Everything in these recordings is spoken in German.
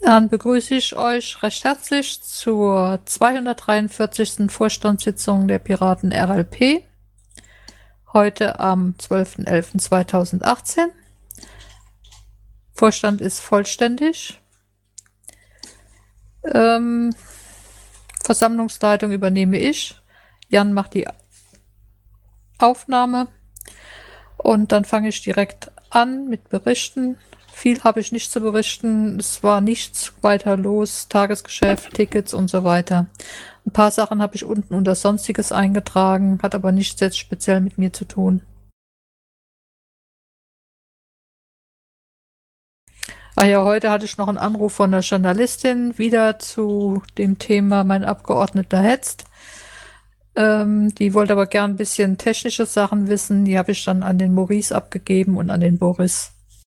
Dann begrüße ich euch recht herzlich zur 243. Vorstandssitzung der Piraten RLP. Heute am 12.11.2018. Vorstand ist vollständig. Versammlungsleitung übernehme ich. Jan macht die Aufnahme. Und dann fange ich direkt an mit Berichten. Viel habe ich nicht zu berichten. Es war nichts weiter los. Tagesgeschäft, Tickets und so weiter. Ein paar Sachen habe ich unten unter Sonstiges eingetragen, hat aber nichts jetzt speziell mit mir zu tun. Ah ja, heute hatte ich noch einen Anruf von der Journalistin, wieder zu dem Thema mein Abgeordneter hetzt. Die wollte aber gern ein bisschen technische Sachen wissen. Die habe ich dann an den Maurice abgegeben und an den Boris.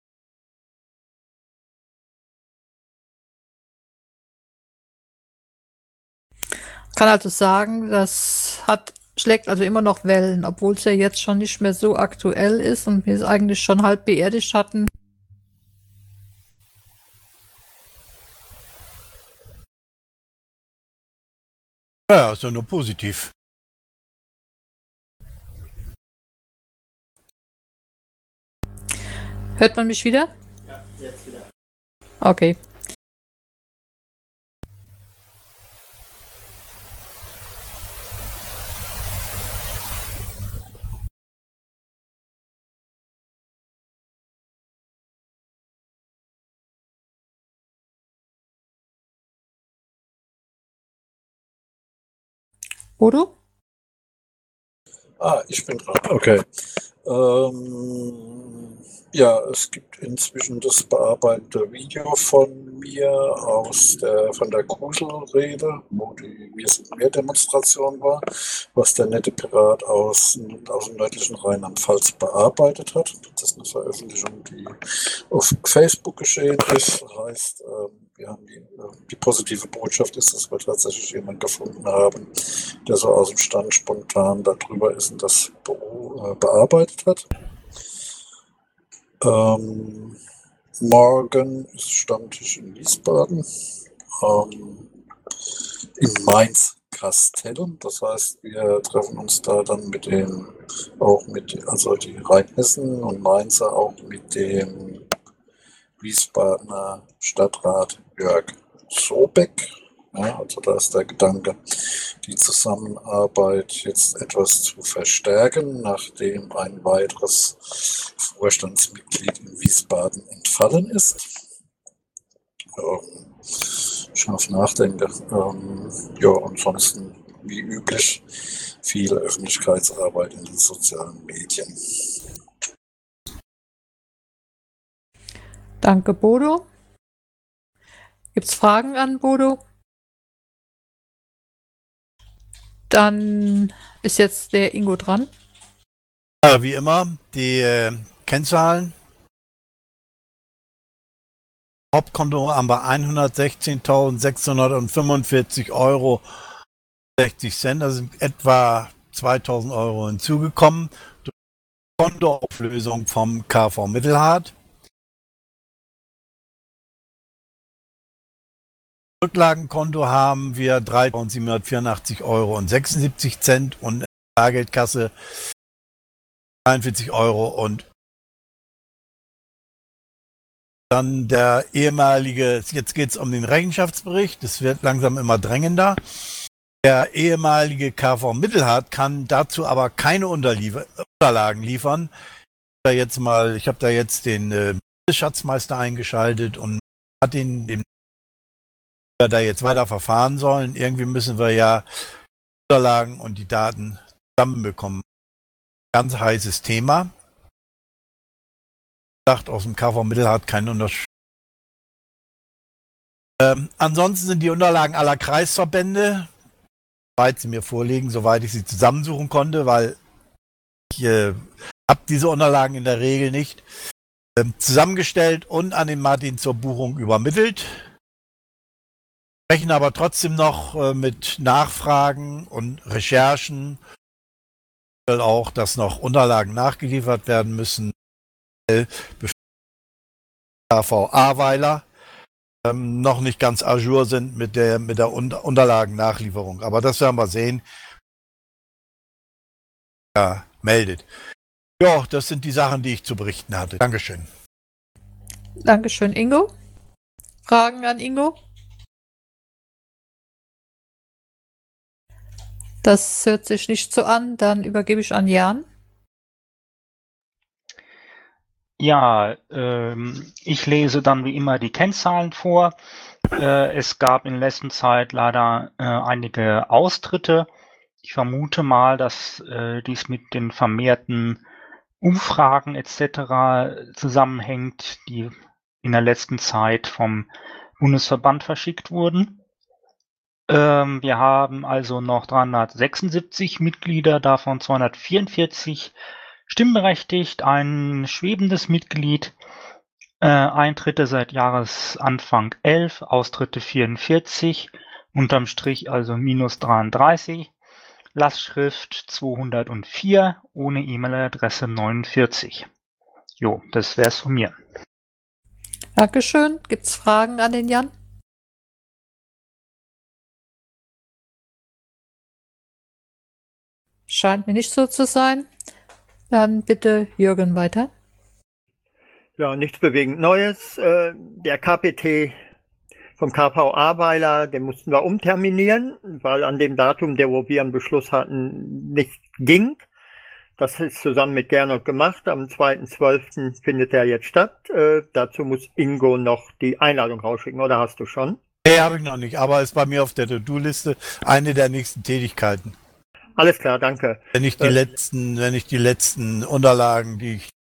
Kann also sagen, schlägt also immer noch Wellen, obwohl es ja jetzt schon nicht mehr so aktuell ist und wir es eigentlich schon halb beerdigt hatten. Ja, ist ja nur positiv. Hört man mich wieder? Ja, jetzt wieder. Okay. Bodo? Ich bin dran. Okay. Ja, es gibt inzwischen das bearbeitete Video von mir von der Kuselrede, wo die Wir sind mehr Demonstration war, was der nette Pirat aus dem nördlichen Rheinland-Pfalz bearbeitet hat. Das ist eine Veröffentlichung, die auf Facebook geschehen ist. Das heißt, wir haben die positive Botschaft ist, dass wir tatsächlich jemanden gefunden haben, der so aus dem Stand spontan darüber ist und das bearbeitet hat. Morgen ist Stammtisch in Wiesbaden, in Mainz-Kastellen. Das heißt, wir treffen uns da dann also die Rheinhessen und Mainzer auch mit dem Wiesbadener Stadtrat Jörg Sobeck. Ja, also da ist der Gedanke, die Zusammenarbeit jetzt etwas zu verstärken, nachdem ein weiteres Vorstandsmitglied in Wiesbaden entfallen ist. Scharf nachdenke. Ja, ansonsten wie üblich viel Öffentlichkeitsarbeit in den sozialen Medien. Danke, Bodo. Gibt's Fragen an Bodo? Dann ist jetzt der Ingo dran. Ja, wie immer, die Kennzahlen. Hauptkonto haben wir 116.645 Euro 60 Cent, also sind etwa 2.000 Euro hinzugekommen durch die Kontoauflösung vom KV Mittelhart. Rücklagenkonto haben wir 3.784 Euro und 76 Cent und Bargeldkasse 43 Euro und dann der ehemalige, jetzt geht es um den Rechenschaftsbericht, das wird langsam immer drängender. Der ehemalige KV Mittelhart kann dazu aber keine Unterlagen liefern. Ich habe da jetzt den Schatzmeister eingeschaltet und hat den wir da jetzt weiter verfahren sollen. Irgendwie müssen wir ja Unterlagen und die Daten zusammenbekommen. Ganz heißes Thema. Aus dem KV Mittelhart kein Unterschied. Ansonsten sind die Unterlagen aller Kreisverbände, soweit sie mir vorliegen, soweit ich sie zusammensuchen konnte, weil ich habe diese Unterlagen in der Regel nicht, zusammengestellt und an den Martin zur Buchung übermittelt. Sprechen aber trotzdem noch mit Nachfragen und Recherchen, auch, dass noch Unterlagen nachgeliefert werden müssen. KV Ahrweiler noch nicht ganz à jour sind mit der Unterlagennachlieferung. Aber das werden wir sehen. Ja, meldet. Ja, das sind die Sachen, die ich zu berichten hatte. Dankeschön. Dankeschön, Ingo. Fragen an Ingo? Das hört sich nicht so an. Dann übergebe ich an Jan. Ja, ich lese dann wie immer die Kennzahlen vor. Es gab in letzter Zeit leider einige Austritte. Ich vermute mal, dass dies mit den vermehrten Umfragen etc. zusammenhängt, die in der letzten Zeit vom Bundesverband verschickt wurden. Wir haben also noch 376 Mitglieder, davon 244 stimmberechtigt, ein schwebendes Mitglied, Eintritte seit Jahresanfang 11, Austritte 44, unterm Strich also minus 33, Lastschrift 204, ohne E-Mail-Adresse 49. Jo, das wär's von mir. Dankeschön. Gibt's Fragen an den Jan? Scheint mir nicht so zu sein. Dann bitte Jürgen weiter. Ja, nichts bewegend Neues. Der KPT vom KV-Aweiler, den mussten wir umterminieren, weil an dem Datum, wo wir einen Beschluss hatten, nicht ging. Das ist zusammen mit Gernot gemacht. Am 2.12. findet er jetzt statt. Dazu muss Ingo noch die Einladung rausschicken, oder hast du schon? Nee, habe ich noch nicht, aber ist bei mir auf der To-Do-Liste eine der nächsten Tätigkeiten. Alles klar, danke. Wenn ich die letzten Unterlagen, die ich...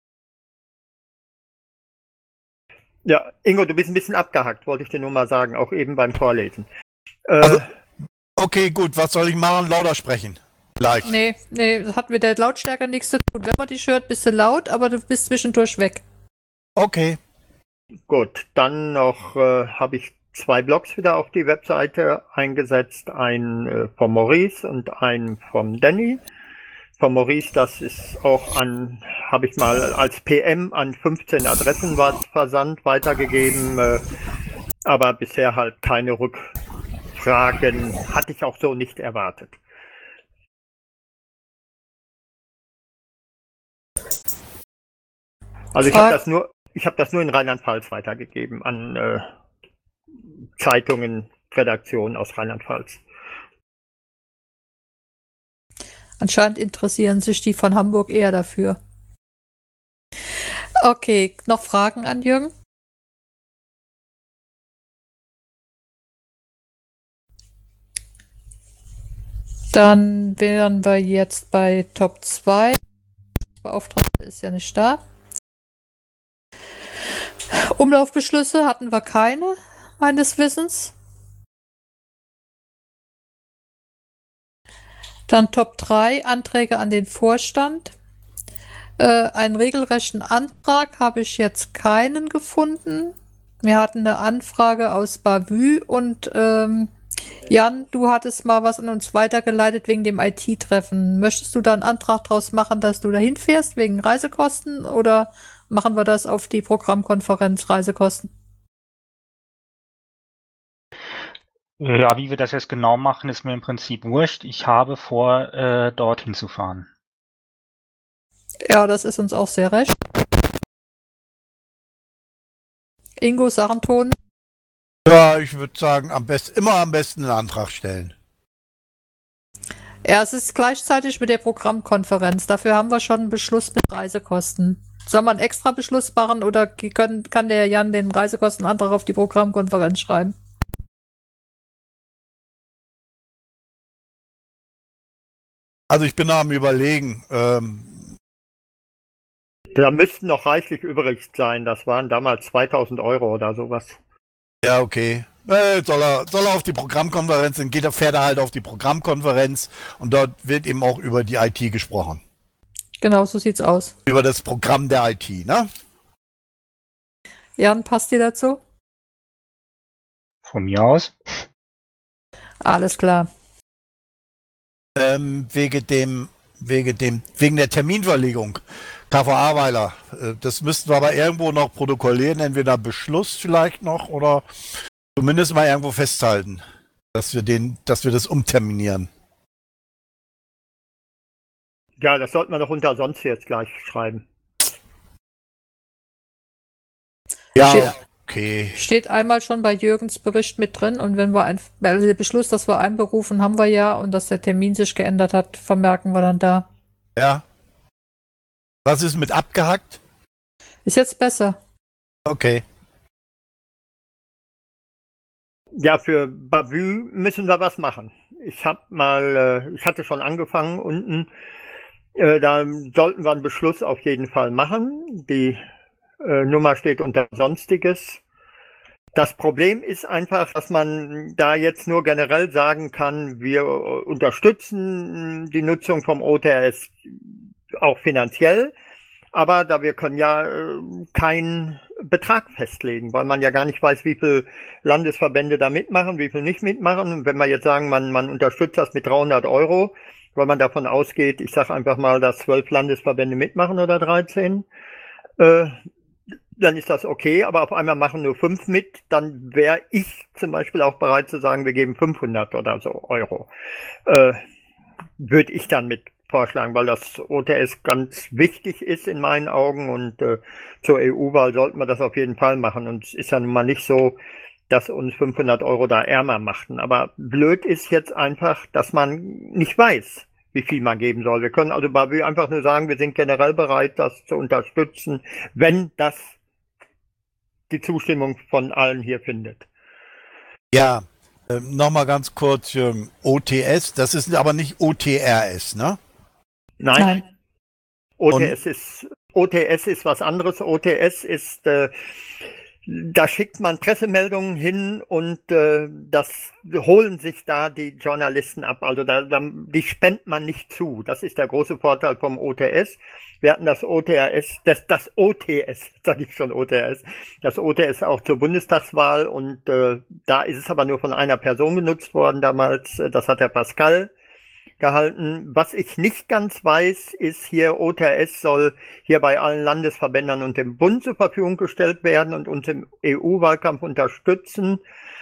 Ja, Ingo, du bist ein bisschen abgehackt, wollte ich dir nur mal sagen, auch eben beim Vorlesen. Also, okay, gut, was soll ich machen? Lauter sprechen. Gleich. Nee, das hat mit der Lautstärke nichts zu tun. Wenn man dich hört, bist du laut, aber du bist zwischendurch weg. Okay. Gut, dann noch habe ich 2 Blogs wieder auf die Webseite eingesetzt, einen vom Maurice und einen vom Danny. Vom Maurice, das ist auch habe ich mal als PM an 15 Adressen versandt, weitergegeben, aber bisher halt keine Rückfragen, hatte ich auch so nicht erwartet. Also ich habe das nur in Rheinland-Pfalz weitergegeben an Zeitungen, Redaktionen aus Rheinland-Pfalz. Anscheinend interessieren sich die von Hamburg eher dafür. Okay, noch Fragen an Jürgen? Dann wären wir jetzt bei Top 2. Beauftragte ist ja nicht da. Umlaufbeschlüsse hatten wir keine, meines Wissens. Dann Top 3, Anträge an den Vorstand. Einen regelrechten Antrag habe ich jetzt keinen gefunden. Wir hatten eine Anfrage aus Bavü und Jan, du hattest mal was an uns weitergeleitet wegen dem IT-Treffen. Möchtest du da einen Antrag draus machen, dass du da hinfährst wegen Reisekosten oder machen wir das auf die Programmkonferenz Reisekosten? Ja, wie wir das jetzt genau machen, ist mir im Prinzip wurscht. Ich habe vor, dorthin zu fahren. Ja, das ist uns auch sehr recht. Ingo, Sarenton. Ja, ich würde sagen, immer am besten einen Antrag stellen. Ja, es ist gleichzeitig mit der Programmkonferenz. Dafür haben wir schon einen Beschluss mit Reisekosten. Soll man einen extra Beschluss machen oder kann der Jan den Reisekostenantrag auf die Programmkonferenz schreiben? Also ich bin noch am Überlegen. Da müssten noch reichlich übrig sein. Das waren damals 2.000 Euro oder sowas. Ja, okay. Soll er auf die Programmkonferenz, dann fährt er halt auf die Programmkonferenz und dort wird eben auch über die IT gesprochen. Genau, so sieht's aus. Über das Programm der IT, ne? Jan, passt dir dazu? Von mir aus. Alles klar. Wegen der Terminverlegung. KVA-Weiler. Das müssten wir aber irgendwo noch protokollieren, entweder Beschluss vielleicht noch oder Zumindest mal irgendwo festhalten, dass wir das umterminieren. Ja, das sollten wir doch unter sonst jetzt gleich schreiben. Ja, okay. Steht einmal schon bei Jürgens Bericht mit drin und wenn wir also der Beschluss, dass wir einberufen, haben wir ja und dass der Termin sich geändert hat, vermerken wir dann da. Ja. Was ist mit abgehackt? Ist jetzt besser. Okay. Ja, für Bavü müssen wir was machen. Ich hatte schon angefangen unten. Da sollten wir einen Beschluss auf jeden Fall machen. Die Nummer steht unter Sonstiges. Das Problem ist einfach, dass man da jetzt nur generell sagen kann, wir unterstützen die Nutzung vom OTRS auch finanziell, aber wir können ja keinen Betrag festlegen, weil man ja gar nicht weiß, wie viele Landesverbände da mitmachen, wie viele nicht mitmachen. Und wenn wir jetzt sagen, man unterstützt das mit 300 €, weil man davon ausgeht, ich sage einfach mal, dass 12 Landesverbände mitmachen oder 13, dann ist das okay, aber auf einmal machen nur 5 mit, dann wäre ich zum Beispiel auch bereit zu sagen, wir geben 500 oder so Euro. Würde ich dann mit vorschlagen, weil das OTS ganz wichtig ist in meinen Augen und zur EU-Wahl sollten wir das auf jeden Fall machen. Und es ist ja nun mal nicht so, dass uns 500 € da ärmer machten. Aber blöd ist jetzt einfach, dass man nicht weiß, wie viel man geben soll. Wir können also Bavü einfach nur sagen, wir sind generell bereit, das zu unterstützen, wenn das die Zustimmung von allen hier findet. Ja, nochmal ganz kurz, OTS, das ist aber nicht OTRS, ne? Nein. OTS ist was anderes. OTS ist, da schickt man Pressemeldungen hin und das holen sich da die Journalisten ab. Also die spendet man nicht zu. Das ist der große Vorteil vom OTS. Wir hatten das OTRS, das OTS, sage ich schon OTRS, das OTS auch zur Bundestagswahl und da ist es aber nur von einer Person genutzt worden damals. Das hat der Pascal gehalten. Was ich nicht ganz weiß, ist hier, OTRS soll hier bei allen Landesverbänden und dem Bund zur Verfügung gestellt werden und uns im EU-Wahlkampf unterstützen.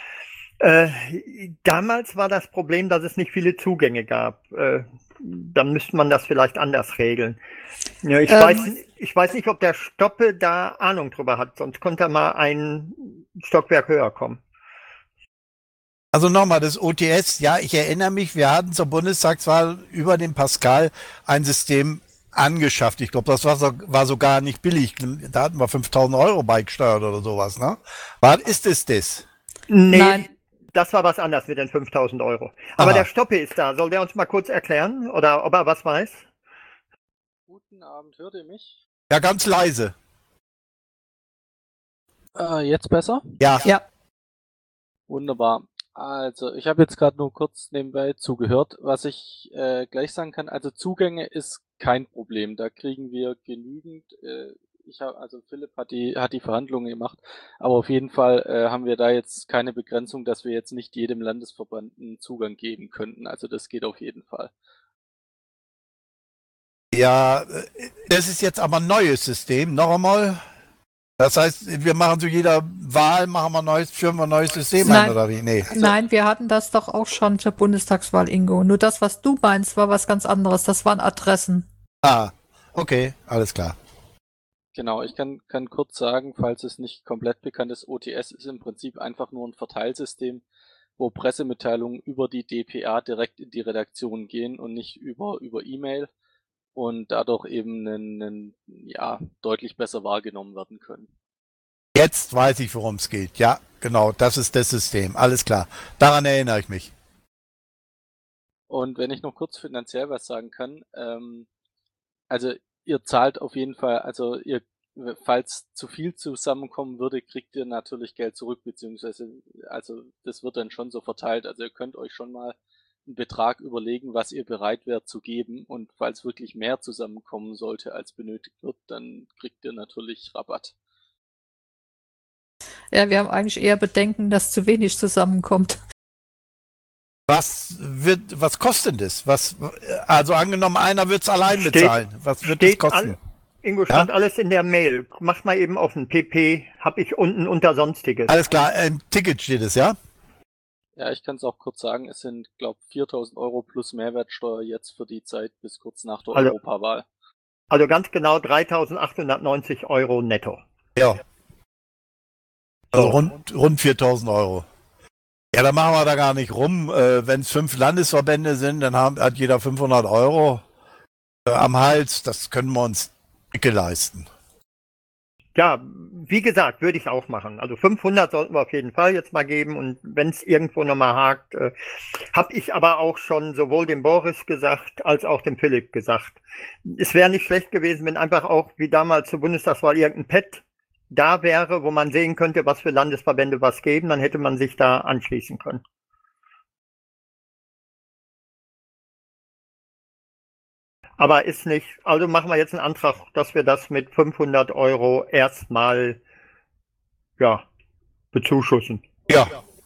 Damals war das Problem, dass es nicht viele Zugänge gab. Dann müsste man das vielleicht anders regeln. Ja, ich weiß nicht, ob der Stoppe da Ahnung drüber hat, sonst konnte er mal ein Stockwerk höher kommen. Also nochmal, das OTS, ja, ich erinnere mich, wir hatten zur Bundestagswahl über den Pascal ein System angeschafft. Ich glaube, das war sogar nicht billig. Da hatten wir 5.000 € beigesteuert oder sowas, ne? Ist es das? Nee, Nein. Das war was anderes mit den 5.000 €. Aber Aha. der Stoppe ist da. Soll der uns mal kurz erklären? Oder ob er was weiß? Guten Abend, hört ihr mich? Ja, ganz leise. Jetzt besser? Ja. Ja. Wunderbar. Also, ich habe jetzt gerade nur kurz nebenbei zugehört. Was ich gleich sagen kann, also Zugänge ist kein Problem. Da kriegen wir genügend. Philipp hat die Verhandlungen gemacht, aber auf jeden Fall haben wir da jetzt keine Begrenzung, dass wir jetzt nicht jedem Landesverband einen Zugang geben könnten. Also das geht auf jeden Fall. Ja, das ist jetzt aber ein neues System, noch einmal. Das heißt, wir machen zu jeder Wahl, führen wir ein neues System Nein. ein, oder wie? Nee. Nein, wir hatten das doch auch schon zur Bundestagswahl, Ingo. Nur das, was du meinst, war was ganz anderes. Das waren Adressen. Ah, okay, alles klar. Genau, ich kann kurz sagen, falls es nicht komplett bekannt ist, OTS ist im Prinzip einfach nur ein Verteilsystem, wo Pressemitteilungen über die DPA direkt in die Redaktion gehen und nicht über E-Mail und dadurch eben deutlich besser wahrgenommen werden können. Jetzt weiß ich, worum es geht. Ja, genau, das ist das System. Alles klar. Daran erinnere ich mich. Und wenn ich noch kurz finanziell was sagen kann, also ihr zahlt auf jeden Fall, falls zu viel zusammenkommen würde, kriegt ihr natürlich Geld zurück, beziehungsweise, also das wird dann schon so verteilt. Also ihr könnt euch schon mal einen Betrag überlegen, was ihr bereit wärt zu geben, und falls wirklich mehr zusammenkommen sollte, als benötigt wird, dann kriegt ihr natürlich Rabatt. Ja, wir haben eigentlich eher Bedenken, dass zu wenig zusammenkommt. Was kostet das? Also angenommen, einer wird es allein bezahlen. Was wird das kosten? Ingo, stand alles in der Mail. Mach mal eben offen. PP habe ich unten unter Sonstiges. Alles klar, im Ticket steht es, ja? Ja, ich kann es auch kurz sagen, es sind, glaube ich, 4.000 Euro plus Mehrwertsteuer jetzt für die Zeit bis kurz nach der Also- Europawahl. Also ganz genau 3.890 Euro netto. Ja. Also So. rund 4.000 Euro. Ja, dann machen wir da gar nicht rum. Wenn es 5 Landesverbände sind, dann hat jeder 500 Euro am Hals. Das können wir uns dicke leisten. Ja, wie gesagt, würde ich auch machen. Also 500 sollten wir auf jeden Fall jetzt mal geben. Und wenn es irgendwo nochmal hakt, habe ich aber auch schon sowohl dem Boris gesagt, als auch dem Philipp gesagt. Es wäre nicht schlecht gewesen, wenn einfach auch wie damals zur Bundestagswahl irgendein Pad da wäre, wo man sehen könnte, was für Landesverbände was geben. Dann hätte man sich da anschließen können. Aber ist nicht, also machen wir jetzt einen Antrag, dass wir das mit 500 Euro erstmal, ja, bezuschussen. Ja.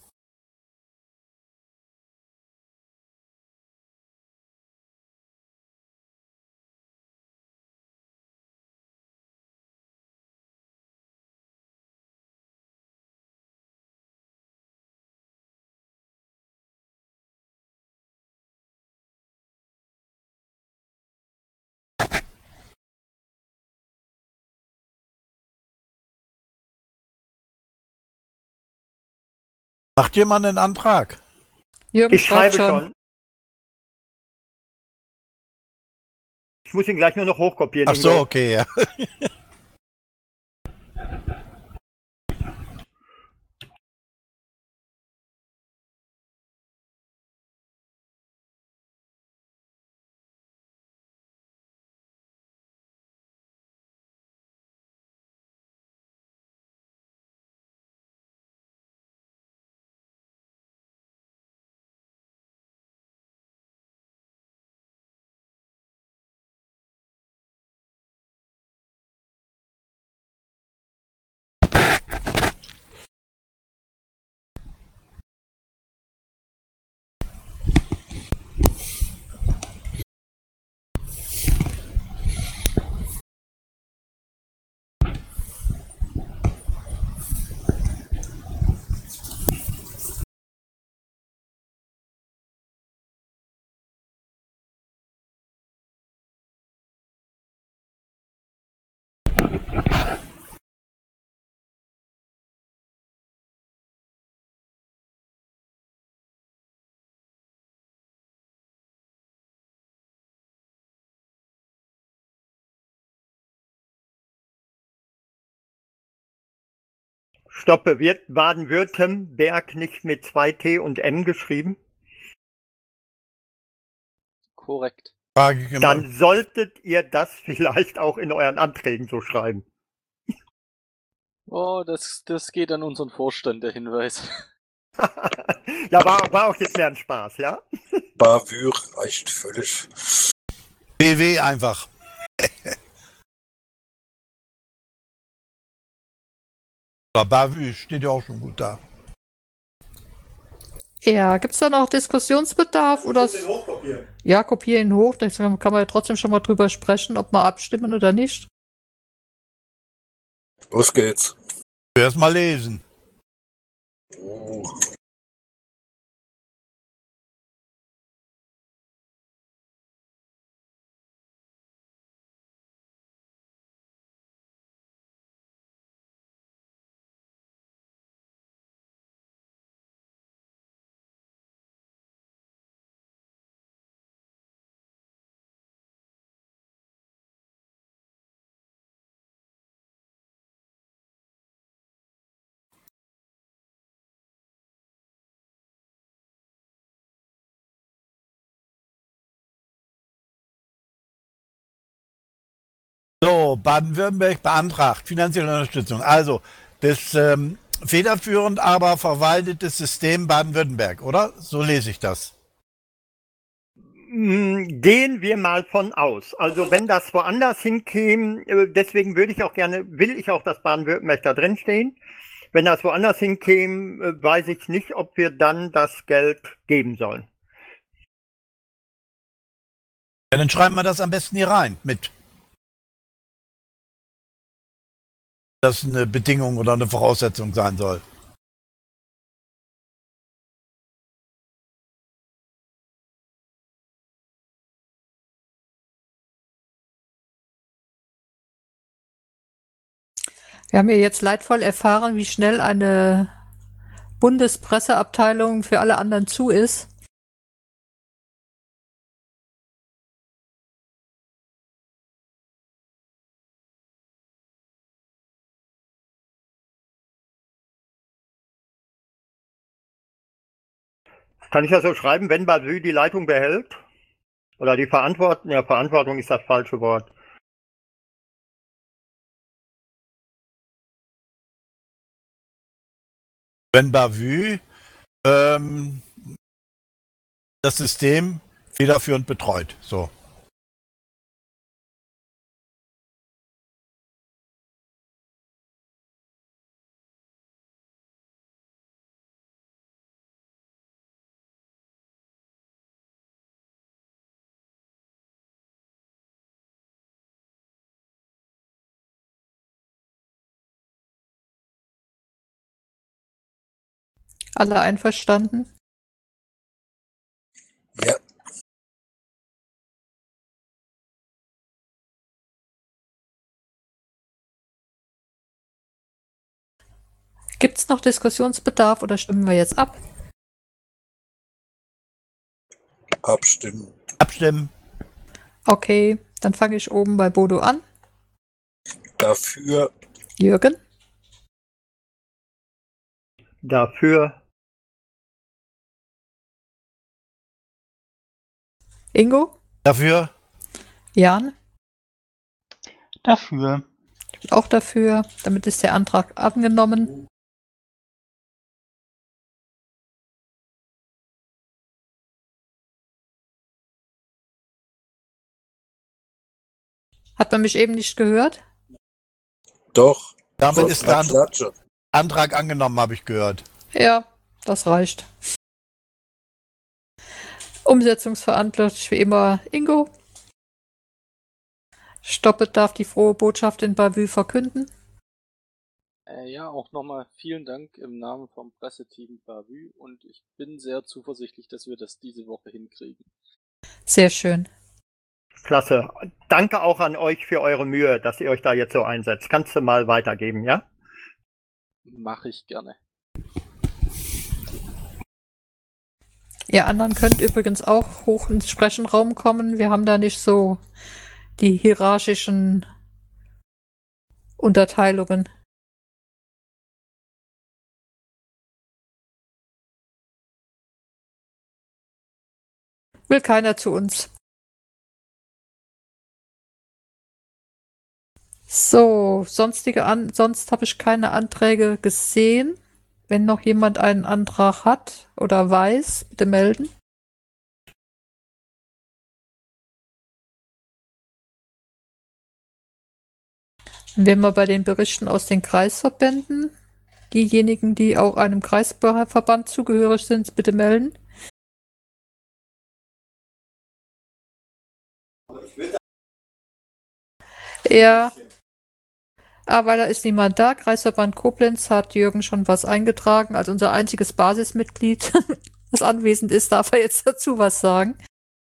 Macht jemand einen Antrag? Jürgen Ich schreibe schreibt schon. Ich muss ihn gleich nur noch hochkopieren. Ach so, Ingo. okay, ja. Stoppe, wird Baden-Württemberg nicht mit 2T und M geschrieben? Korrekt. Frage genau. Dann solltet ihr das vielleicht auch in euren Anträgen so schreiben. Oh, das geht an unseren Vorstand, der Hinweis. Ja, war auch jetzt mehr ein Spaß, ja? Bavür reicht völlig. BW einfach. Bavü steht ja auch schon gut da. Ja, gibt es da noch Diskussionsbedarf? Oder ja, kopiere ihn hoch. Deswegen kann man ja trotzdem schon mal drüber sprechen, ob wir abstimmen oder nicht. Los geht's. Erst mal lesen. Oh. So, Baden-Württemberg beantragt finanzielle Unterstützung. Also, das federführend aber verwaltetes System Baden-Württemberg, oder? So lese ich das. Gehen wir mal von aus. Also wenn das woanders hinkäme, deswegen will ich auch, dass Baden-Württemberg da drin stehen. Wenn das woanders hinkäme, weiß ich nicht, ob wir dann das Geld geben sollen. Ja, dann schreiben wir das am besten hier rein mit. das eine Bedingung oder eine Voraussetzung sein soll. Wir haben ja jetzt leidvoll erfahren, wie schnell eine Bundespresseabteilung für alle anderen zu ist. Kann ich das so schreiben, wenn Bavü die Leitung behält? Oder die Verantwortung? Ja, Verantwortung ist das falsche Wort. Wenn Bavü das System federführend betreut. So. Alle einverstanden? Ja, Gibt es noch Diskussionsbedarf oder stimmen wir jetzt ab? abstimmen. Abstimmen. Okay, dann fange ich oben bei Bodo an. Dafür, Jürgen, Dafür Ingo, Dafür. Jan, Dafür. ich bin auch dafür. Damit ist der Antrag angenommen. Hat man mich eben nicht gehört? doch. Damit ist der Klatsche. Antrag angenommen, habe ich gehört. Ja, das reicht. Umsetzungsverantwortlich wie immer Ingo. Stoppet darf die frohe Botschaft in Bavü verkünden. Ja, auch nochmal vielen Dank im Namen vom Presseteam Bavü und ich bin sehr zuversichtlich, dass wir das diese Woche hinkriegen. Sehr schön. klasse. Danke auch an euch für eure Mühe, dass ihr euch da jetzt so einsetzt. Kannst du mal weitergeben, ja? Mache ich gerne. Ihr anderen könnt übrigens auch hoch ins Sprechenraum kommen. Wir haben da nicht so die hierarchischen Unterteilungen. Will keiner zu uns. So, sonst habe ich keine Anträge gesehen. Wenn noch jemand einen Antrag hat oder weiß, bitte melden. Dann wären wir bei den Berichten aus den Kreisverbänden. Diejenigen, die auch einem Kreisverband zugehörig sind, bitte melden. Ja. Weil da ist niemand da. Kreisverband Koblenz hat Jürgen schon was eingetragen. Als unser einziges Basismitglied, das anwesend ist, darf er jetzt dazu was sagen.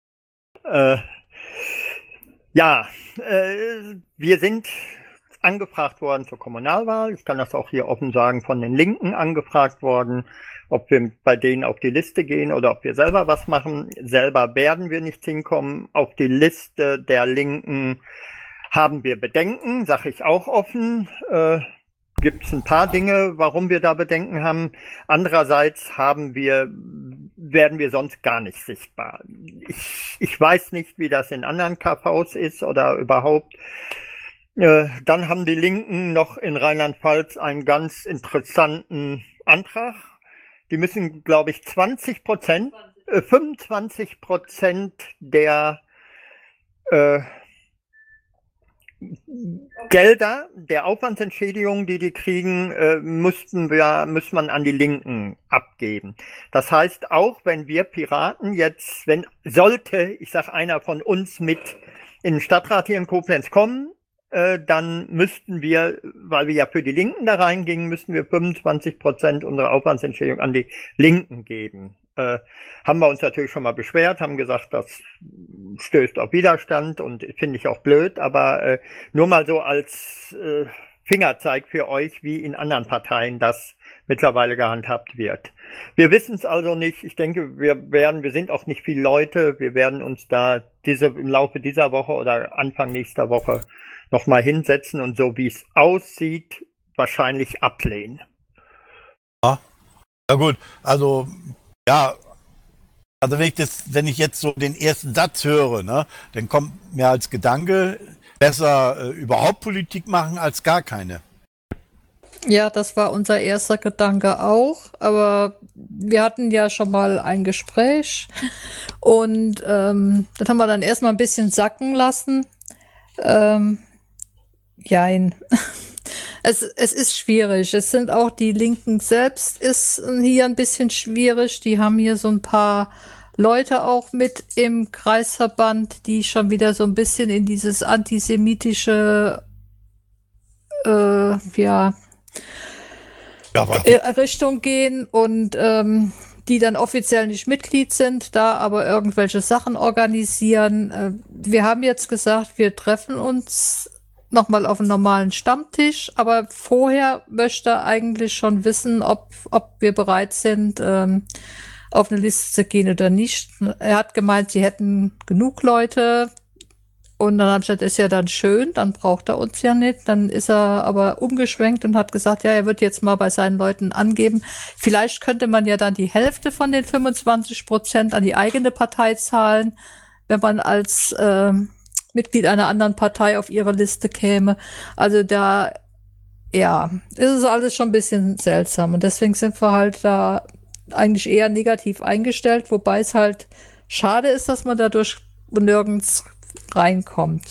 Wir sind angefragt worden zur Kommunalwahl. Ich kann das auch hier offen sagen, von den Linken angefragt worden, ob wir bei denen auf die Liste gehen oder ob wir selber was machen. Selber werden wir nicht hinkommen. Auf die Liste der Linken haben wir Bedenken, sage ich auch offen. Gibt es ein paar Dinge, warum wir da Bedenken haben. Andererseits werden wir sonst gar nicht sichtbar. Ich weiß nicht, wie das in anderen KVs ist oder überhaupt. Dann haben die Linken noch in Rheinland-Pfalz einen ganz interessanten Antrag. Die müssen, glaube ich, 25% der Gelder, der Aufwandsentschädigung, die kriegen, muss man an die Linken abgeben. Das heißt, auch wenn wir Piraten jetzt, sollte, ich sag, einer von uns mit in den Stadtrat hier in Koblenz kommen, dann müssten wir, weil wir ja für die Linken da reingingen, müssten wir 25% unserer Aufwandsentschädigung an die Linken geben. Haben wir uns natürlich schon mal beschwert, haben gesagt, das stößt auf Widerstand und finde ich auch blöd, aber nur mal so als Fingerzeig für euch, wie in anderen Parteien das mittlerweile gehandhabt wird. Wir wissen es also nicht. Ich denke, wir sind auch nicht viele Leute. Wir werden uns da im Laufe dieser Woche oder Anfang nächster Woche nochmal hinsetzen und so wie es aussieht, wahrscheinlich ablehnen. Ja, na gut, also ja, also wenn ich jetzt so den ersten Satz höre, ne, dann kommt mir als Gedanke, besser überhaupt Politik machen als gar keine. Ja, das war unser erster Gedanke auch, aber wir hatten ja schon mal ein Gespräch und das haben wir dann erstmal ein bisschen sacken lassen. Jein. Es ist schwierig. Es sind auch die Linken selbst ist hier ein bisschen schwierig. Die haben hier so ein paar Leute auch mit im Kreisverband, die schon wieder so ein bisschen in dieses antisemitische Richtung gehen und die dann offiziell nicht Mitglied sind, da aber irgendwelche Sachen organisieren. Wir haben jetzt gesagt, wir treffen uns nochmal auf einen normalen Stammtisch, aber vorher möchte er eigentlich schon wissen, ob wir bereit sind, auf eine Liste zu gehen oder nicht. Er hat gemeint, sie hätten genug Leute. Und dann habe ich gesagt, ist ja dann schön, dann braucht er uns ja nicht. Dann ist er aber umgeschwenkt und hat gesagt, ja, er wird jetzt mal bei seinen Leuten angeben. Vielleicht könnte man ja dann die Hälfte von den 25% an die eigene Partei zahlen, wenn man als Mitglied einer anderen Partei auf ihre Liste käme. Also da, ja, ist es alles schon ein bisschen seltsam. Und deswegen sind wir halt da eigentlich eher negativ eingestellt, wobei es halt schade ist, dass man dadurch nirgends reinkommt.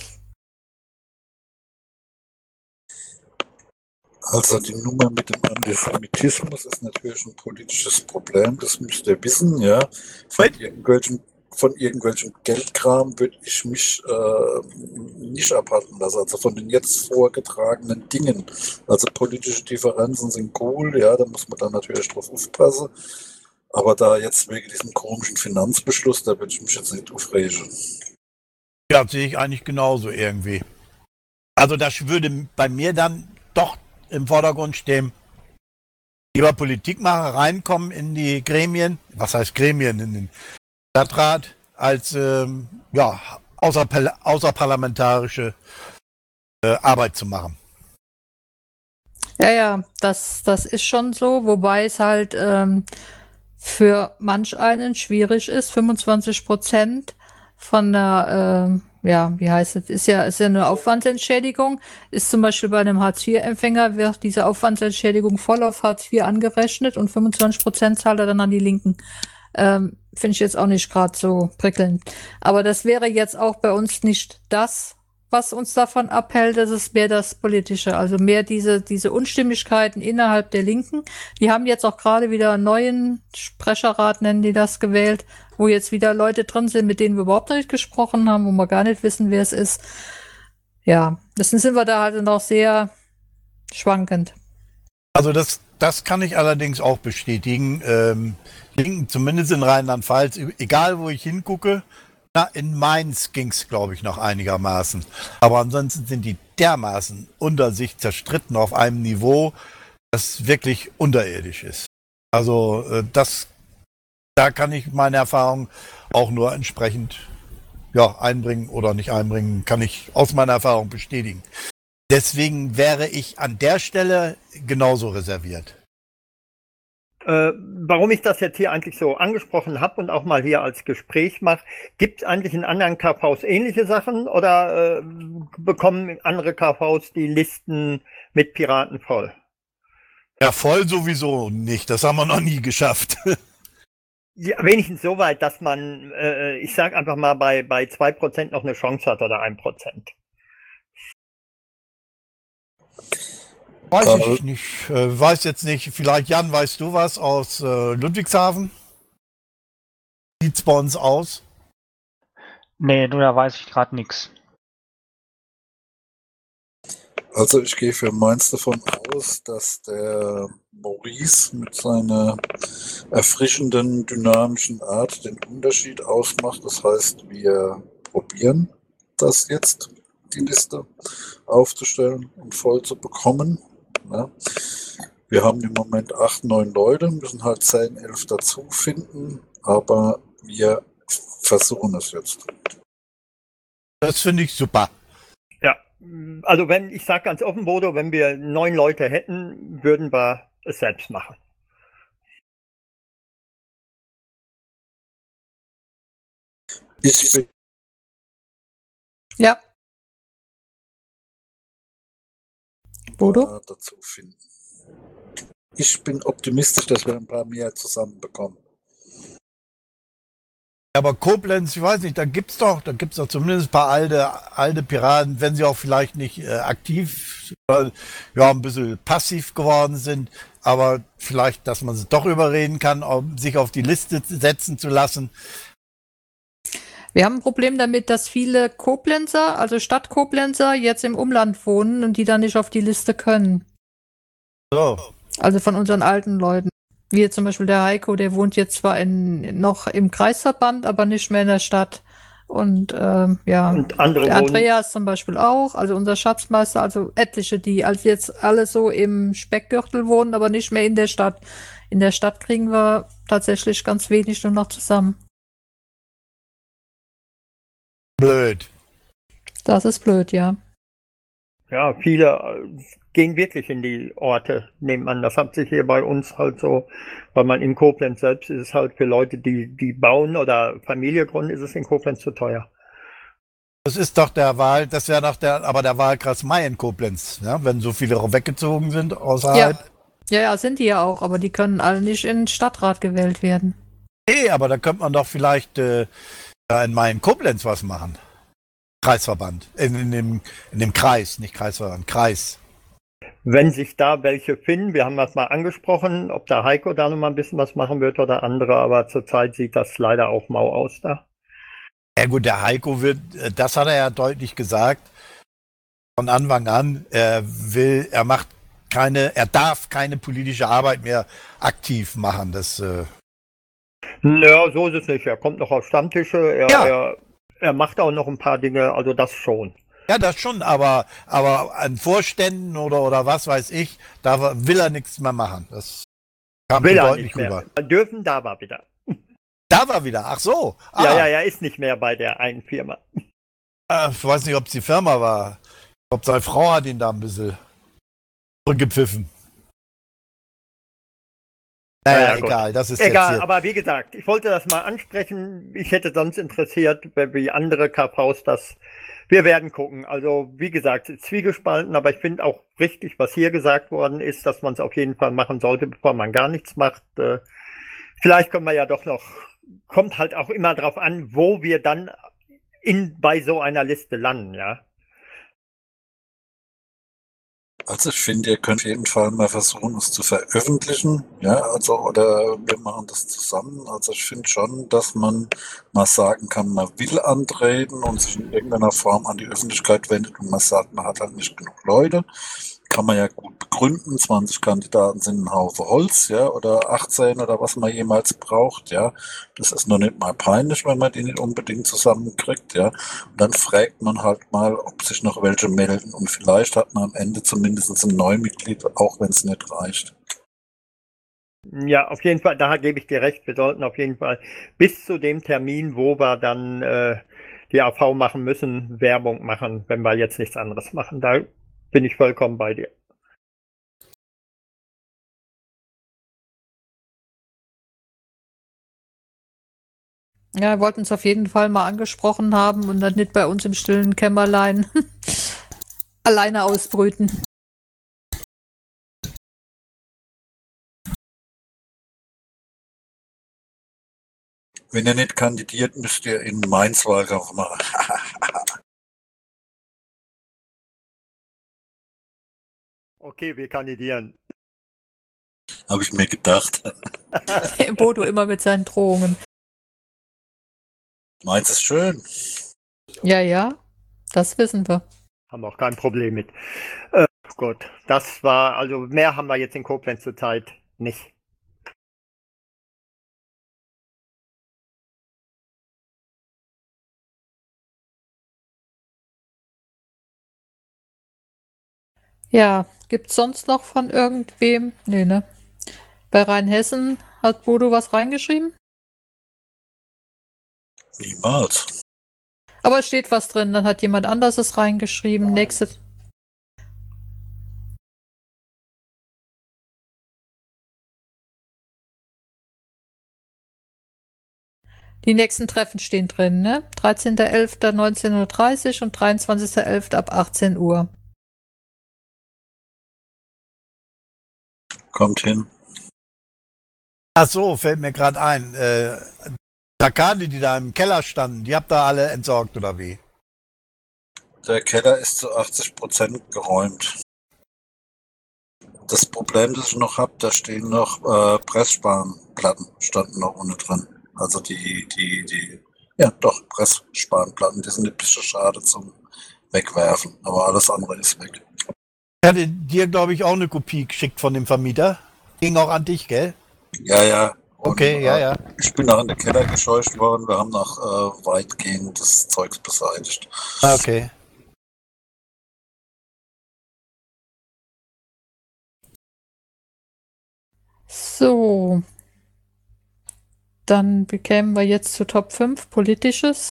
Also die Nummer mit dem Antisemitismus ist natürlich ein politisches Problem, das müsst ihr wissen, ja. Von irgendwelchem Geldkram würde ich mich nicht abhalten lassen, also von den jetzt vorgetragenen Dingen. Also politische Differenzen sind cool, ja, da muss man dann natürlich drauf aufpassen. Aber da jetzt wegen diesem komischen Finanzbeschluss, da würde ich mich jetzt nicht aufregen. Ja, sehe ich eigentlich genauso irgendwie. Also das würde bei mir dann doch im Vordergrund stehen, lieber Politikmacher reinkommen in die Gremien, was heißt Gremien, in den Stadtrat, als außerparlamentarische Arbeit zu machen. Ja, das ist schon so, wobei es halt für manch einen schwierig ist, 25% von der, wie heißt es, ist ja eine Aufwandsentschädigung, ist zum Beispiel bei einem Hartz-IV-Empfänger, wird diese Aufwandsentschädigung voll auf Hartz IV angerechnet und 25% zahlt er dann an die Linken. Finde ich jetzt auch nicht gerade so prickelnd. Aber das wäre jetzt auch bei uns nicht das, was uns davon abhält, das ist mehr das Politische, also mehr diese Unstimmigkeiten innerhalb der Linken. Die haben jetzt auch gerade wieder einen neuen Sprecherrat, nennen die das, gewählt, wo jetzt wieder Leute drin sind, mit denen wir überhaupt nicht gesprochen haben, wo wir gar nicht wissen, wer es ist. Ja, deswegen sind wir da halt noch sehr schwankend. Also das kann ich allerdings auch bestätigen. Linken, zumindest in Rheinland-Pfalz, egal wo ich hingucke, in Mainz ging es, glaube ich, noch einigermaßen. Aber ansonsten sind die dermaßen unter sich zerstritten auf einem Niveau, das wirklich unterirdisch ist. Also da kann ich meine Erfahrung auch nur entsprechend einbringen oder nicht einbringen, kann ich aus meiner Erfahrung bestätigen. Deswegen wäre ich an der Stelle genauso reserviert. Warum ich das jetzt hier eigentlich so angesprochen habe und auch mal hier als Gespräch mache, gibt es eigentlich in anderen KVs ähnliche Sachen oder bekommen andere KVs die Listen mit Piraten voll? Ja, voll sowieso nicht. Das haben wir noch nie geschafft. Ja, wenigstens so weit, dass man, ich sag einfach mal, bei 2% noch eine Chance hat oder 1%. Weiß ich nicht. Weiß jetzt nicht. Vielleicht, Jan, weißt du was aus Ludwigshafen? Sieht's bei uns aus? Nee, da weiß ich gerade nichts. Also ich gehe für Mainz davon aus, dass der Maurice mit seiner erfrischenden, dynamischen Art den Unterschied ausmacht. Das heißt, wir probieren das jetzt, die Liste aufzustellen und voll zu bekommen. Ja. Wir haben im Moment 8, 9 Leute, müssen halt 10, 11 dazu finden, aber wir versuchen es jetzt. Das finde ich super. Ja, also ich sage ganz offen, Bodo, wenn wir 9 Leute hätten, würden wir es selbst machen. Ich bin Ja. Bodo? dazu finden. Ich bin optimistisch, dass wir ein paar mehr zusammenbekommen. Aber Koblenz, ich weiß nicht, da gibt's doch zumindest ein paar alte Piraten, wenn sie auch vielleicht nicht aktiv, ja, ein bisschen passiv geworden sind, aber vielleicht, dass man sie doch überreden kann, sich auf die Liste setzen zu lassen. Wir haben ein Problem damit, dass viele Koblenzer, also Stadtkoblenzer, jetzt im Umland wohnen und die dann nicht auf die Liste können. So. Also von unseren alten Leuten. Wie jetzt zum Beispiel der Heiko, der wohnt jetzt zwar noch im Kreisverband, aber nicht mehr in der Stadt. Und ja, Und andere der wohnen, Andreas zum Beispiel auch, also unser Schatzmeister, also etliche, die also jetzt alle so im Speckgürtel wohnen, aber nicht mehr in der Stadt. In der Stadt kriegen wir tatsächlich ganz wenig nur noch zusammen. Blöd. Das ist blöd, ja. ja, viele gehen wirklich in die Orte nebenan. Das hat sich hier bei uns halt so, weil man in Koblenz selbst ist es halt für Leute, die bauen oder Familie gründen, ist es in Koblenz zu teuer. Das ist doch der Wahlkreis Mai in Koblenz, ja, wenn so viele weggezogen sind außerhalb. Ja, sind die ja auch, aber die können alle nicht in den Stadtrat gewählt werden. Nee, aber da könnte man doch vielleicht in Mai in Koblenz was machen. Kreisverband. In dem Kreis, nicht Kreisverband, Kreis. Wenn sich da welche finden, wir haben das mal angesprochen, ob der Heiko da noch mal ein bisschen was machen wird oder andere, aber zurzeit sieht das leider auch mau aus da. Ja gut, der Heiko das hat er ja deutlich gesagt, von Anfang an, er darf keine politische Arbeit mehr aktiv machen. Ja, so ist es nicht. Er kommt noch auf Stammtische, er macht auch noch ein paar Dinge, also das schon. Ja, das schon, aber an Vorständen oder was weiß ich, da will er nichts mehr machen. Das kam Will er deutlich nicht mehr. rüber. Dürfen, da war wieder. Da war wieder, ach so. Ja, er ist nicht mehr bei der einen Firma. Ich weiß nicht, ob es die Firma war. Ich glaube, seine Frau hat ihn da ein bisschen zurückgepfiffen. Naja, gut. egal, das ist Egal, jetzt aber wie gesagt, ich wollte das mal ansprechen. Ich hätte sonst interessiert, wie andere KVs das. Wir werden gucken. Also, wie gesagt, zwiegespalten, aber ich finde auch richtig, was hier gesagt worden ist, dass man es auf jeden Fall machen sollte, bevor man gar nichts macht. Vielleicht können wir ja doch noch, kommt halt auch immer drauf an, wo wir dann bei so einer Liste landen, ja. Also ich finde, ihr könnt auf jeden Fall mal versuchen, es zu veröffentlichen, ja, also oder wir machen das zusammen. Also ich finde schon, dass man mal sagen kann, man will antreten und sich in irgendeiner Form an die Öffentlichkeit wendet und man sagt, man hat halt nicht genug Leute. Kann man ja gut begründen. 20 Kandidaten sind ein Haufen Holz, ja, oder 18 oder was man jemals braucht, ja. Das ist noch nicht mal peinlich, wenn man die nicht unbedingt zusammenkriegt, ja. Und dann fragt man halt mal, ob sich noch welche melden und vielleicht hat man am Ende zumindest ein Neumitglied, auch wenn es nicht reicht. Ja, auf jeden Fall, da gebe ich dir recht. Wir sollten auf jeden Fall bis zu dem Termin, wo wir dann die AV machen müssen, Werbung machen, wenn wir jetzt nichts anderes machen. Da bin ich vollkommen bei dir. Ja, wir wollten es auf jeden Fall mal angesprochen haben und dann nicht bei uns im stillen Kämmerlein alleine ausbrüten. Wenn ihr nicht kandidiert, müsst ihr in Mainz Wahlkampf machen. Okay, wir kandidieren. Habe ich mir gedacht. Bodo immer mit seinen Drohungen. Mainz ist schön. Ja, das wissen wir. Haben auch kein Problem mit. gut. Das war, also mehr haben wir jetzt in Koblenz zurzeit nicht. Ja, gibt's sonst noch von irgendwem? Nee, ne? Bei Rheinhessen hat Bodo was reingeschrieben? Niemals. Aber es steht was drin, dann hat jemand anderes es reingeschrieben. Die nächsten Treffen stehen drin, ne? 13.11.19:30 und 23.11. ab 18 Uhr. Kommt hin. Ach so, fällt mir gerade ein. Plakate, die da im Keller standen, die habt ihr alle entsorgt, oder wie? Der Keller ist zu 80% geräumt. Das Problem, das ich noch habe, da stehen noch Pressspanplatten, standen noch ohne drin. Also ja doch, Pressspanplatten, die sind ein bisschen schade zum Wegwerfen, aber alles andere ist weg. Ich hatte dir, glaube ich, auch eine Kopie geschickt von dem Vermieter. Ging auch an dich, gell? Ja. Und, Okay, ja. Ich bin nach in den Keller gescheucht worden, wir haben noch weitgehend das Zeugs beseitigt. Okay. So. Dann bekämen wir jetzt zu Top 5 Politisches.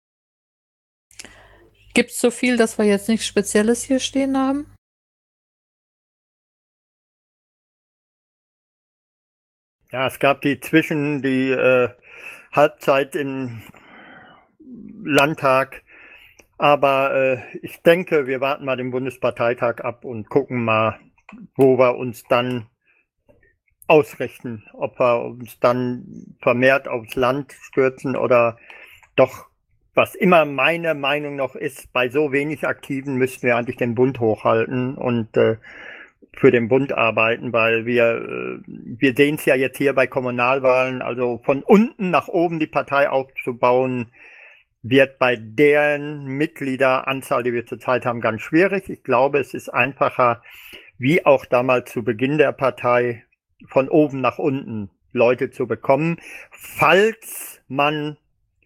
Gibt's so viel, dass wir jetzt nichts Spezielles hier stehen haben? Ja, es gab die Halbzeit im Landtag, aber ich denke, wir warten mal den Bundesparteitag ab und gucken mal, wo wir uns dann ausrichten, ob wir uns dann vermehrt aufs Land stürzen oder doch, was immer meine Meinung noch ist, bei so wenig Aktiven müssten wir eigentlich den Bund hochhalten und für den Bund arbeiten, weil wir sehen es ja jetzt hier bei Kommunalwahlen, also von unten nach oben die Partei aufzubauen, wird bei deren Mitgliederanzahl, die wir zurzeit haben, ganz schwierig. Ich glaube, es ist einfacher, wie auch damals zu Beginn der Partei, von oben nach unten Leute zu bekommen, falls man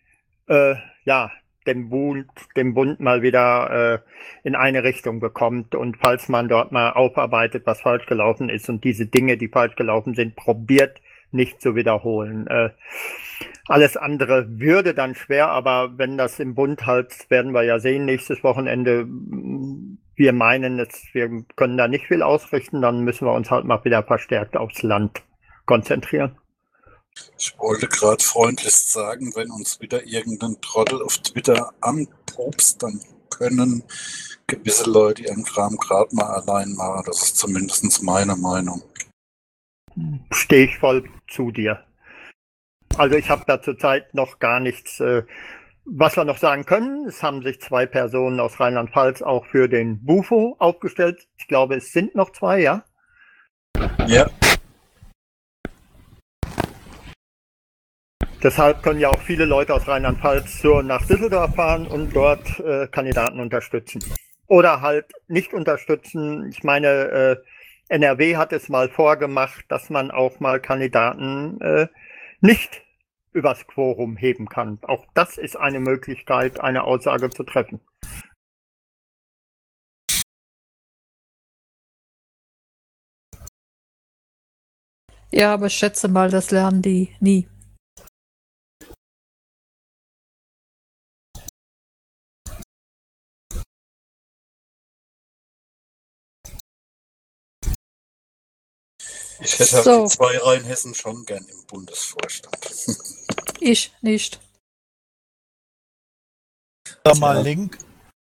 den Bund mal wieder in eine Richtung bekommt und falls man dort mal aufarbeitet, was falsch gelaufen ist und diese Dinge, die falsch gelaufen sind, probiert nicht zu wiederholen. Alles andere würde dann schwer, aber wenn das im Bund halt, werden wir ja sehen, nächstes Wochenende, wir meinen, wir können da nicht viel ausrichten, dann müssen wir uns halt mal wieder verstärkt aufs Land konzentrieren. Ich wollte gerade freundlich sagen, wenn uns wieder irgendein Trottel auf Twitter anpupst, dann können gewisse Leute ihren Kram gerade mal allein machen. Das ist zumindest meine Meinung. Stehe ich voll zu dir. Also ich habe da zurzeit noch gar nichts, was wir noch sagen können. Es haben sich 2 Personen aus Rheinland-Pfalz auch für den Bufo aufgestellt. Ich glaube, es sind noch 2, ja? Ja. Deshalb können ja auch viele Leute aus Rheinland-Pfalz nach Düsseldorf fahren und dort Kandidaten unterstützen. Oder halt nicht unterstützen. Ich meine, NRW hat es mal vorgemacht, dass man auch mal Kandidaten nicht übers Quorum heben kann. Auch das ist eine Möglichkeit, eine Aussage zu treffen. Ja, aber ich schätze mal, das lernen die nie. Ich hätte So. die 2 Rheinhessen schon gern im Bundesvorstand. Ich nicht. Da mal Link.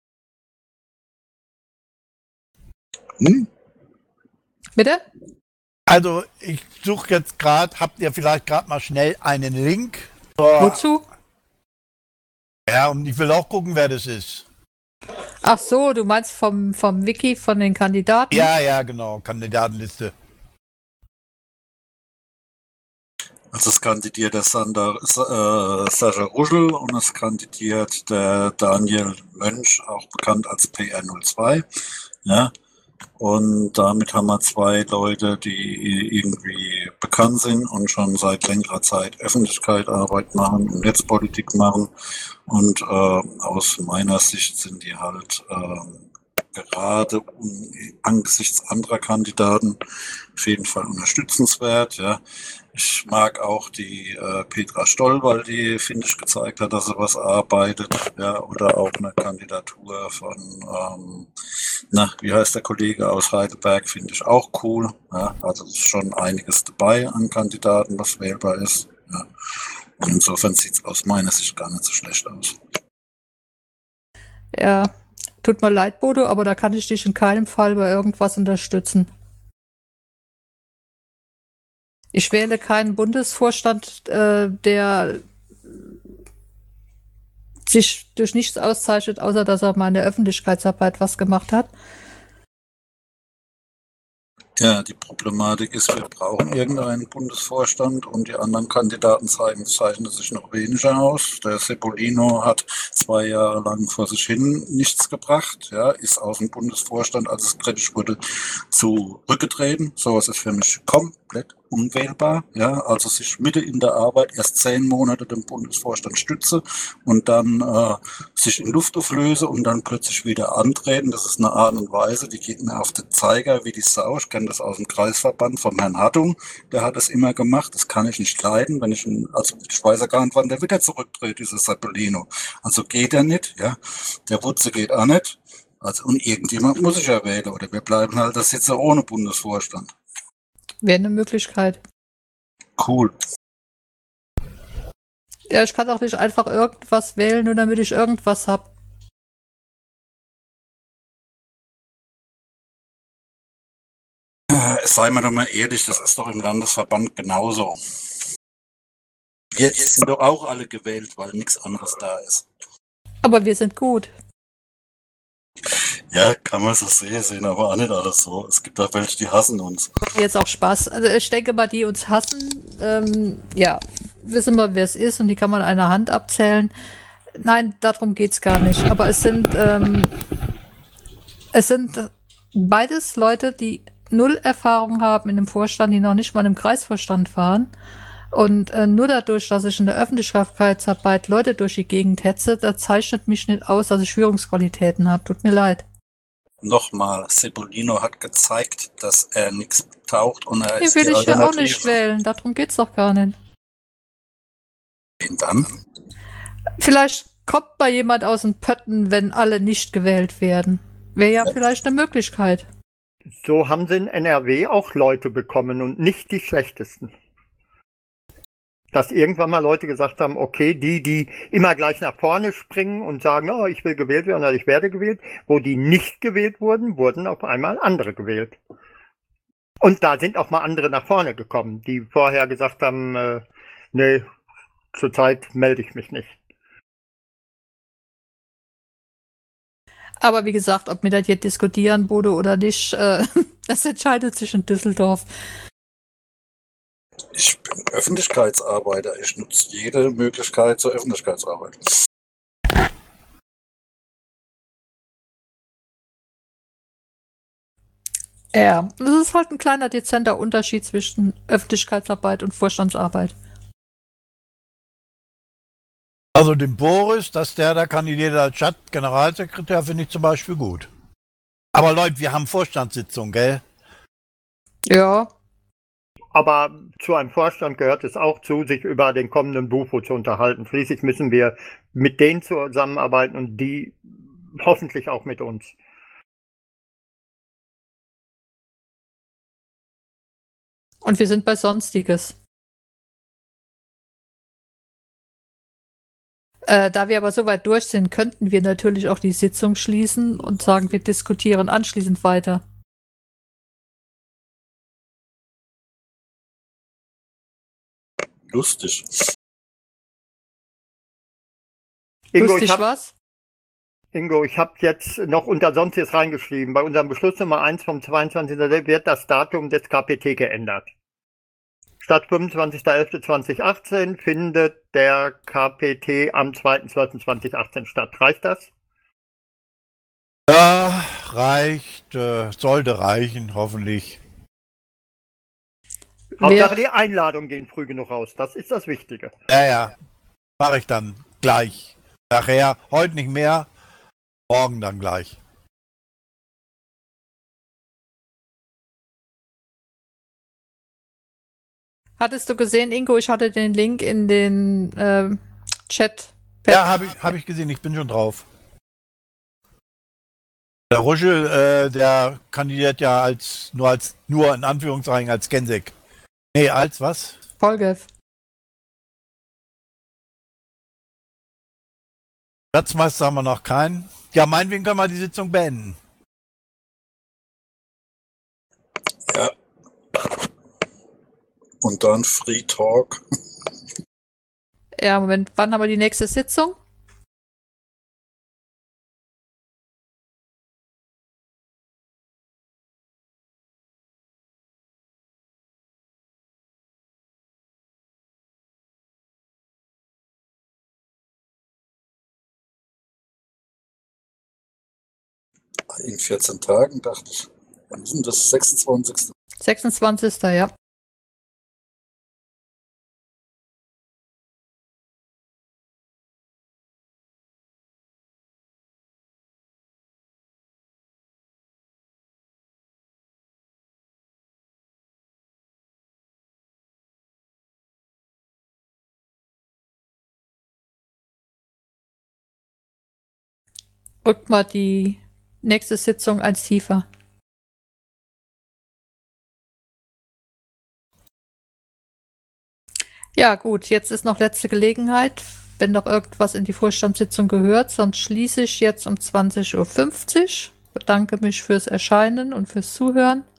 Bitte? Also, ich suche jetzt gerade, habt ihr vielleicht gerade mal schnell einen Link? Wozu? Ja, und ich will auch gucken, wer das ist. Ach so, du meinst vom Wiki von den Kandidaten? Ja, genau, Kandidatenliste. Also es kandidiert der Sascha Ruschel und es kandidiert der Daniel Mönch, auch bekannt als PR02. Ja, Und damit haben wir zwei Leute, die irgendwie bekannt sind und schon seit längerer Zeit Öffentlichkeitsarbeit machen und Netzpolitik machen. Und aus meiner Sicht sind die halt gerade angesichts anderer Kandidaten auf jeden Fall unterstützenswert. Ja. Ich mag auch die Petra Stoll, weil die, finde ich, gezeigt hat, dass sie was arbeitet. Ja. Oder auch eine Kandidatur von, wie heißt der Kollege aus Heidelberg, finde ich auch cool. Ja. Also ist schon einiges dabei an Kandidaten, was wählbar ist. Ja. Und insofern sieht es aus meiner Sicht gar nicht so schlecht aus. Ja, tut mir leid, Bodo, aber da kann ich dich in keinem Fall bei irgendwas unterstützen. Ich wähle keinen Bundesvorstand, der sich durch nichts auszeichnet, außer dass er mal in der Öffentlichkeitsarbeit was gemacht hat. Ja, die Problematik ist, wir brauchen irgendeinen Bundesvorstand und die anderen Kandidaten zeichnen sich noch weniger aus. Der Sepolino hat 2 Jahre lang vor sich hin nichts gebracht, ja, ist aus dem Bundesvorstand, als es kritisch wurde, zurückgetreten. Sowas ist für mich komplett unwählbar, ja, also sich Mitte in der Arbeit erst 10 Monate dem Bundesvorstand stütze und dann sich in Luft auflöse und dann plötzlich wieder antreten. Das ist eine Art und Weise, die geht mir auf den Zeiger wie die Sau. Ich kenne das aus dem Kreisverband von Herrn Hartung, der hat das immer gemacht. Das kann ich nicht leiden, wenn ich ich weiß ja gar nicht, wann der wieder zurücktritt, dieser Sepolino. Also geht er nicht, ja. Der Wutze geht auch nicht. Also, und irgendjemand muss ich ja wählen, oder wir bleiben halt das jetzt ohne Bundesvorstand. Wäre eine Möglichkeit. Cool. Ja, ich kann auch nicht einfach irgendwas wählen, nur damit ich irgendwas habe. Sei mal doch mal ehrlich, das ist doch im Landesverband genauso. Jetzt sind doch auch alle gewählt, weil nichts anderes da ist. Aber wir sind gut. Ja, kann man so sehen, aber auch nicht alles so. Es gibt auch welche, die hassen uns. Jetzt auch Spaß. Also ich denke mal, die uns hassen, ja, wissen wir, wer es ist und die kann man an einer Hand abzählen. Nein, darum geht's gar nicht. Aber es sind beides Leute, die null Erfahrung haben in dem Vorstand, die noch nicht mal im Kreisvorstand waren. Und nur dadurch, dass ich in der Öffentlichkeitsarbeit Leute durch die Gegend hetze, das zeichnet mich nicht aus, dass ich Führungsqualitäten habe. Tut mir leid. Nochmal, Sepolino hat gezeigt, dass er nichts taucht und er Hier ist will die ich ja auch Alternative. nicht wählen. Darum geht's doch gar nicht. Wen dann? Vielleicht kommt mal jemand aus den Pötten, wenn alle nicht gewählt werden. Wäre ja vielleicht eine Möglichkeit. So haben sie in NRW auch Leute bekommen und nicht die schlechtesten. Dass irgendwann mal Leute gesagt haben, okay, die immer gleich nach vorne springen und sagen, oh, ich will gewählt werden oder ich werde gewählt, wo die nicht gewählt wurden, wurden auf einmal andere gewählt. Und da sind auch mal andere nach vorne gekommen, die vorher gesagt haben, nee, zurzeit melde ich mich nicht. Aber wie gesagt, ob wir das jetzt diskutieren, Bodo, oder nicht, das entscheidet sich in Düsseldorf. Ich bin Öffentlichkeitsarbeiter. Ich nutze jede Möglichkeit zur Öffentlichkeitsarbeit. Ja, das ist halt ein kleiner dezenter Unterschied zwischen Öffentlichkeitsarbeit und Vorstandsarbeit. Also den Boris, dass der da kandidiert als Generalsekretär, finde ich zum Beispiel gut. Aber Leute, wir haben Vorstandssitzung, gell? Ja. Aber zu einem Vorstand gehört es auch zu, sich über den kommenden Bufo zu unterhalten. Schließlich müssen wir mit denen zusammenarbeiten und die hoffentlich auch mit uns. Und wir sind bei Sonstiges. Da wir aber soweit durch sind, könnten wir natürlich auch die Sitzung schließen und sagen, wir diskutieren anschließend weiter. Lustig. Ingo, ich habe jetzt noch unter Sonstiges reingeschrieben. Bei unserem Beschluss Nummer 1 vom 22. wird das Datum des KPT geändert. Statt 25.11.2018 findet der KPT am 2.12.2018 statt. Reicht das? Ja, reicht, sollte reichen, hoffentlich. Hauptsache die Einladungen gehen früh genug raus. Das ist das Wichtige. Ja, mache ich dann gleich. Nachher, heute nicht mehr, morgen dann gleich. Hattest du gesehen, Ingo, ich hatte den Link in den Chat. Ja, hab ich gesehen, ich bin schon drauf. Der Ruschel, der kandidiert ja nur in Anführungszeichen als Gensek. Nee, als was? Volgev. Platzmeister haben wir noch keinen. Ja, meinetwegen können wir die Sitzung beenden. Ja. Und dann Free Talk. Ja, Moment, wann haben wir die nächste Sitzung? In 14 Tagen, dachte ich. Wann ist denn das? 26. 26. Ja. Rückt mal die nächste Sitzung eins tiefer. Ja, gut, jetzt ist noch letzte Gelegenheit, wenn noch irgendwas in die Vorstandssitzung gehört, sonst schließe ich jetzt um 20:50 Uhr. Bedanke mich fürs Erscheinen und fürs Zuhören.